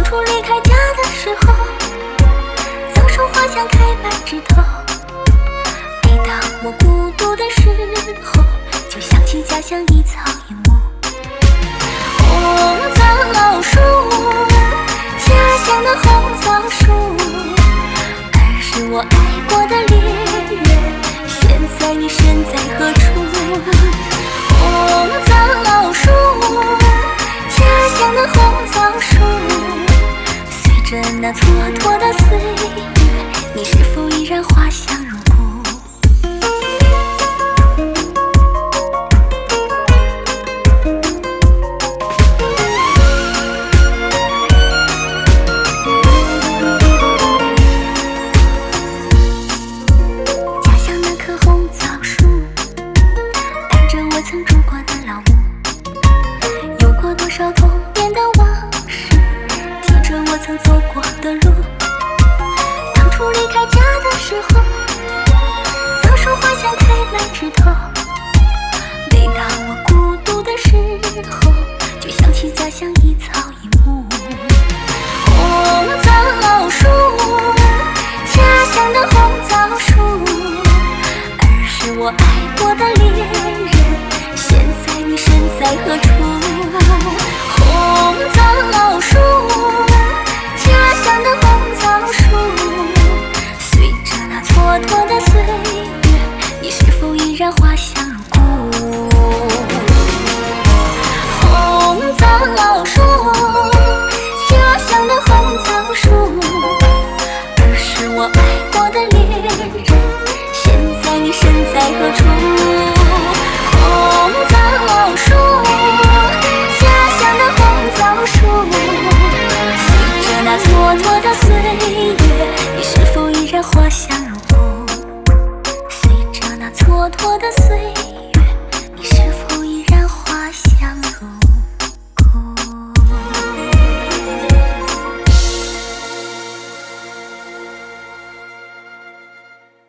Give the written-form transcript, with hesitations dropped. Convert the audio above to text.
初离开家的时候，枣树花香开满枝头。每当我孤独的时候，就想起家乡一草一木。红枣树，家乡的红枣树，儿时我爱过的恋人，现在你身在何处？红枣树，家乡的红枣树，随着那蹉跎的岁月，你是否依然花香如故？家乡那棵红枣树，伴着我曾住过的老屋，有过多少童年的往事，记着我曾走过的路。当初离开家的时候，枣树花香开满枝头。每当我孤独的时候，就想起家乡一草一木。红枣树，家乡的红枣树，儿时我爱过的恋人，现在你身在何处？红枣树，家乡的红枣树，随着那蹉跎的岁月，你是否依然花香如故？红枣树，家乡的红枣树，儿时我爱过的恋人，现在你身在何处？红枣树，家乡的红枣树，随着那蹉跎的岁月，你是否依然花香如故？随着那蹉跎的岁月。